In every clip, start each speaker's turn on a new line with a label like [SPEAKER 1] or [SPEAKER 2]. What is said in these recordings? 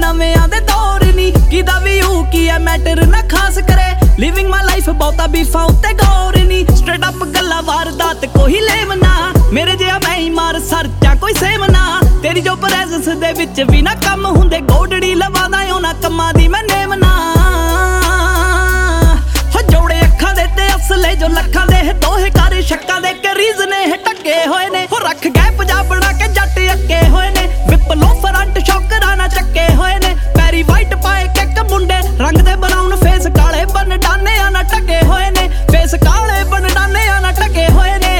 [SPEAKER 1] ਨਵਿਆਂ ਦੇ ਦੌਰ ਨੀ ਕਿਦਾ ਵੀ ਹੂ ਕੀ ਐ ਮੈਟਰ ਨਾ ਖਾਸ ਕਰੇ ਲਿਵਿੰਗ ਮਾਈ ਲਾਈਫ ਬਹੁਤਾ ਬੀਫਾਂ ਉੱਤੇ ਗੌਰ ਨੀ ਸਟ੍ਰੇਟ ਅਪ ਗੱਲਾਂ ਵਾਰਦਾਤ ਕੋਈ ਲੇਵ ਨਾ ਮੇਰੇ ਜਿਹਾ ਮੈਂ ਹੀ ਮਾਰ ਸਰਚਾ ਕੋਈ ਸੇਵ ਨਾ ਤੇਰੀ ਜੋ ਪ੍ਰੈਜ਼ੈਂਸ ਦੇ ਵਿੱਚ ਵੀ ਨਾ ਕੰਮ ਹੁੰਦੇ ਗੋਡੜੀ ਲਵਾਦਾ ਉਹਨਾਂ ਕੰਮਾਂ ਦੀ ਮੈਂ ਨੇਮ ਨਾ ਹੋ ਜੋੜੇ ਅੱਖਾਂ ਦੇ ਤੇ ਅਸਲੇ ਜੋ ਲੱਖਾਂ ਦੇ ਦੋਹੇ ਕਰ ਸ਼ੱਕਾਂ ਦੇ ਕੇ ਰੀਜ਼ਨੇ ਟੱਕੇ ਹੋਏ ਨੇ ਹੋ ਰੱਖ ਗਏ ਪੰਜਾਬ ਬਣਾ ਕੇ ਜੱਟ ਅੱਕੇ ਹੋਏ ਨੇ ਵਿਪਲੋ ਫਰੰਟ ਸ਼ੌਕਰਾਂ ਨਾ ਚੱਕੇ ਹੋਏ ਨੇ ਪੈਰੀ ਵਾਈਟ ਪਾਏ ਕਿੱਕ ਮੁੰਡੇ ਰੰਗ ਦੇ ਬਰਾਊਨ ਫੇਸ ਕਾਲੇ ਬਨ ਡਾਨਿਆਂ ਨਾ ਟੱਕੇ ਹੋਏ ਨੇ ਫੇਸ ਕਾਲੇ ਬਨ ਡਾਨਿਆਂ ਨਾ ਟੱਕੇ ਹੋਏ ਨੇ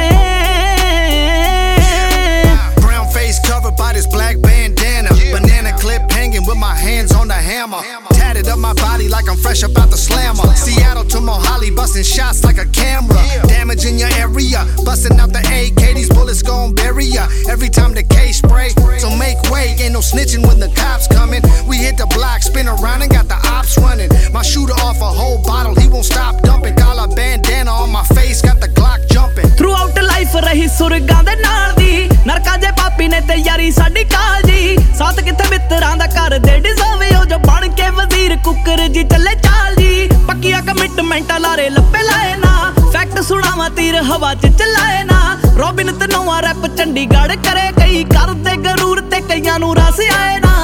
[SPEAKER 2] brown face covered by this black bandana banana clip hanging with my hands on the hammer tatted up my body like I'm fresh about the slammer Seattle to Mohali busting shots like a camera damaging your area busting out the AK these bullets gon' bury ya every time the K spray so make way ain't no snitching when the cops coming we hit the block spin around and got the ops running my shooter off a whole bottle he won't stop dumping got a bandana on my face got the Glock jumping
[SPEAKER 1] throughout life ਰਹੀ ਸੁਰਗਾਂ ਦੇ ਨਾਲ ਦੀ ਨਰਕਾਂ ਦੇ ਪਾਪੀ ਨੇ ਤੇ ਯਾਰੀ ਸਾਡੀ ਕਾਲਜੀ ਸਾਥ ਕਿੱਥੇ ਮਿੱਤਰਾਂ ਦਾ ਘਰ ਦੇ ਡਿਜ਼ਰਵੇ ਉਹ ਜੋ ਬਣ ਕੇ ਵਜ਼ੀਰ ਕੁੱਕਰ ਜੀ ਚੱਲੇ ਚਾਲ ਜੀ ਪੱਕੀਆਂ ਕਮਿਟਮੈਂਟਾਂ ਲਾਰੇ ਲੱਪੇ ਲਾਏ ਨਾ ਫੈਕਟ ਸੁਣਾਵਾ ਤੀਰ ਹਵਾ 'ਚ ਚਲਾਏ ਨਾ ਰੋਬਿਨ ਤੇ ਨਵਾਂ ਰੈਪ ਚੰਡੀਗੜ੍ਹ ਕਰੇ ਕਈ ਕਰਦੇ ਗਰੂਰ ਤੇ ਕਈਆਂ ਨੂੰ ਰਸ ਆਏ ਨਾ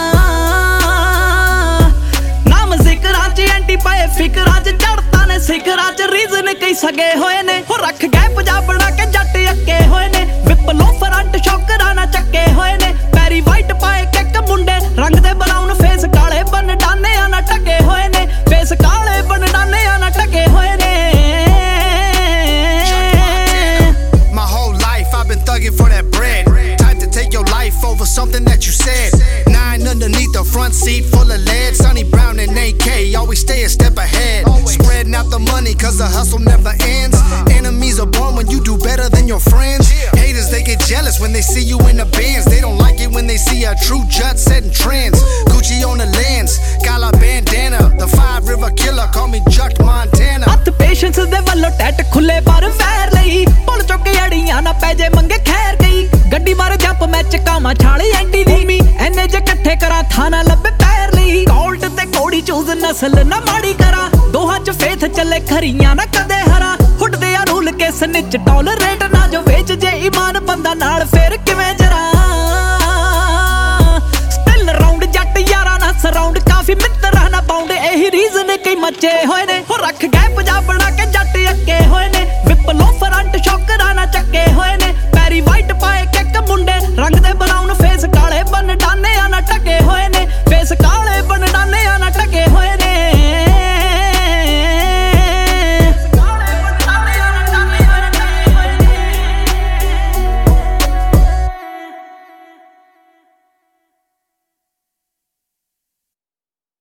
[SPEAKER 1] ਨਾਮ ਜ਼ਿਕਰਾਂ 'ਚ ਐਂਟੀ ਪਏ ਫਿਕਰਾਂ 'ਚ ਚੜ੍ਹਤਾ ਨੇ ਸਿਖਰਾਂ 'ਚ ਰੀਜ਼ਨ ਕਈ ਸਗੇ ਹੋਏ ਨੇ ਹੋ ਰੱਖ ਗਏ ਪੰਜਾਬ ਬਣਾ ਕੇ ਜੱਟ ਅੱਕੇ ਹੋਏ ਨੇ ਵਿਪਲੋ ਫਰੰਟ ਸ਼ੌਕਰਾਂ ਨਾ ਚੱਕੇ ਹੋਏ ਨੇ ਪੈਰੀ ਵਾਈਟ ਪਾਏ ਕਿੱਕ ਮੁੰਡੇ ਰੰਗ ਦੇ ਬਰਾਊਨ ਫੇਸ ਕਾਲੇ ਬਨ ਡਾਨਿਆਂ ਨਾ ਟਕੇ ਹੋਏ ਨੇ ਫੇਸ ਕਾਲੇ ਬਨ ਡਾਨਿਆਂ ਨਾ ਟਕੇ ਹੋਏ ਨੇ
[SPEAKER 2] my whole life I've been thugging for that bread type to take your life over something that you said 9 underneath the front seat full of lead Sonny Brown and AK always stay a step ahead spreading out the money cause the hustle never ends enemies are born when you do better than your friends haters they get jealous when they see you in the Benz they don't like it when they see a true jut setting trends Gucci on the lens got a bandana the 5 river killer call me Chuck Montana
[SPEAKER 1] ਹੱਥ patience ਦੇ ਵੱਲੋਂ TET ਖੁੱਲੇ ਪਰ ਵੈਰ ਲਈ ਪੁੱਲ ਚੁੱਕ ਅੜੀਆਂ ਨਾ ਪੈ ਜੇ ਮੰਗੇ ਖੈਰ ਗਈ ਗੱਡੀ ਮਾਰ ਜੰਪ ਮੈਂ ਚਕਾਵਾਂ ਛਾਲੀ ਐਂਟੀ ਦੀ ਐਨੇ ਜੇ ਇਕੱਠੇ ਕਰਾਂ ਥਾਣਾ ਲੱਭੇ ਪੈਰ ਲਈ ਗੋਲਡ ਤੇ ਕੋੜੀ ਚੂਜ਼ ਨਸਲ ਨਾ ਮਾੜੀ ਕਰਾਂ ਦੋਹਾਂ 'ਚ ਫੇਥ ਚੱਲੇ ਖਰੀਆਂ ਨਾ ਕਦੇ ਹਰਾ ਹੁੱਟਦੇ ਆ ਰੂਲ ਕੇ ਸਨਿਚ ਟੋਲਰੇਟ ਨਾ ਜੋ ਵੇਚ ਜੇ ਈਮਾਨ ਬੰਦਾ ਨਾਲ ਫੇਰ